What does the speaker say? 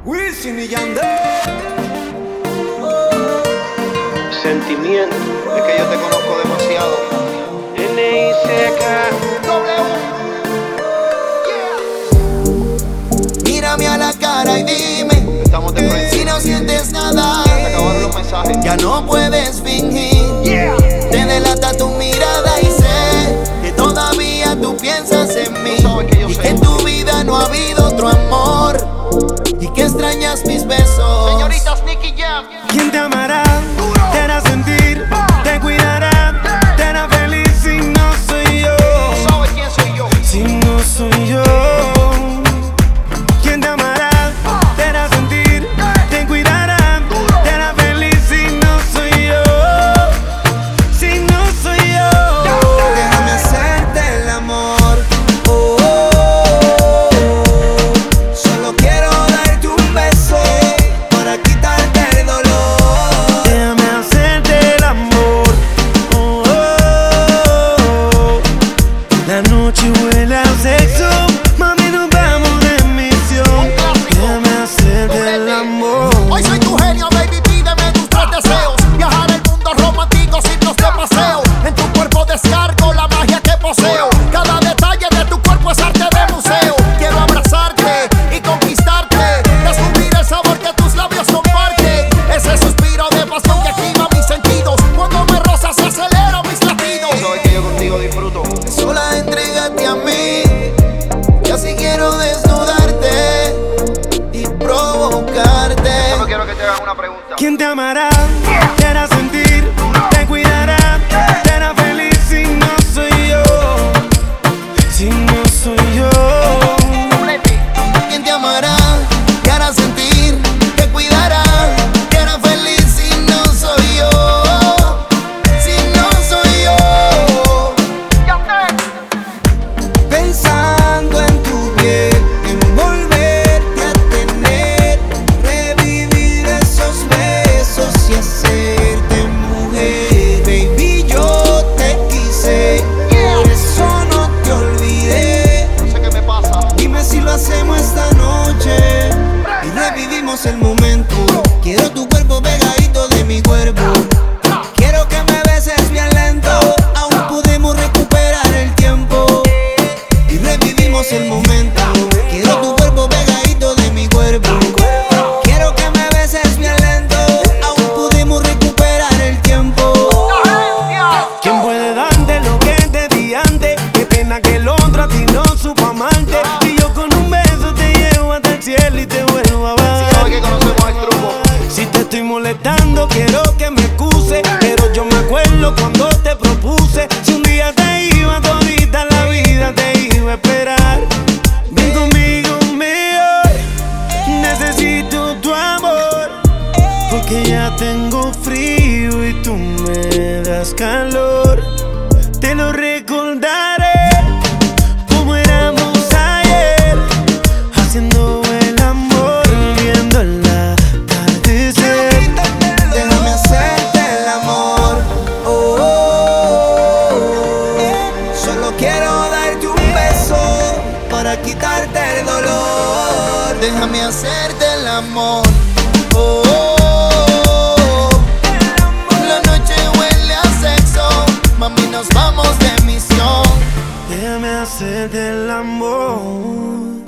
Wisin y Yandel. Sentimiento, es que yo te conozco demasiado. Mírame a la cara y dime, Estamos de frente. si no sientes nada, Se acabaron los mensajes. ya no puedes fingir. Te delata tu mirada y sé que todavía tú piensas en mí. Tú sabes que yo Y sé. que en tu vida no ha habido otro amor y que extrañas mis besos. Señoritas Nicky Jam. ¿Quién te amará? Te hará sentir, te cuidará, te hará feliz si no soy yo. Tú sabes quién soy yo. Si no soy yo. ¿Quién te amará? Te hará sentir, te cuidará, te hará feliz si no soy yo. Si no soy yo. Déjame hacerte el amor. Oh, oh, oh. Solo quiero darte un beso para quitarte el dolor. Déjame hacerte el amor. Oh, oh, oh. La noche huele a sexo. Mami, nos vamos de misión. Déjame hacerte el amor. Hoy soy tu genio, baby, pídeme tus tres deseos. Viajar el mundo romántico, irnos de paseo. En tu cuerpo descargo la magia que poseo. Cada detalle de tu cuerpo es arte de museo. Quiero abrazarte y conquistarte. Descubrir el sabor que tus labios comparten. Ese suspiro de pasión que activa mis sentidos. Cuando me rozas se aceleran mis latidos. Tú sabes que yo contigo disfruto. Sola entrégate a mí. Y así quiero desnudarte y provocarte. Solo quiero que te hagan una pregunta. ¿Quién te amará? Te hará sentir, te cuidará, te hará feliz si no soy yo. Si no soy yo. ¿Quién te amará? Te hará sentir, te cuidará, te hará feliz si no soy yo. Si no soy yo. Pensando en tu piel, en volverte a tener, revivir esos besos y hacerte mujer. Baby, yo te quise, por eso no te olvidé. No sé qué me pasa. Dime si lo hacemos esta noche y revivimos el momento. Quiero tu cuerpo pegadito de mi cuerpo. Quiero que me beses bien lento. Aún podemos recuperar el tiempo y revivimos el momento. Quiero tu cuerpo pegadito de mi cuerpo. Quiero que me beses bien lento. Aún podemos recuperar el tiempo. ¿Quién puede darte lo que te di antes? Qué pena que el otro a ti no supo amarte. Y yo con un beso te llevo hasta el cielo y te vuelvo a Sabes bajar. que conocemos el truco. Si te estoy molestando, quiero que me excuse. Pero yo me acuerdo cuando te propuse. Si un día te iba, todita la vida te iba a esperar. Ven conmigo, mío. Necesito tu amor. Porque ya tengo frío y tú me das calor. Te lo recordaré como éramos ayer, haciendo el amor, viendo el atardecer. Déjame hacerte el amor. Oh, oh, oh. Solo quiero darte un beso para quitarte el dolor. Déjame hacerte el amor. Oh, oh, oh. La noche huele a sexo. Mami, nos vamos de misión. Déjame hacerte el amor.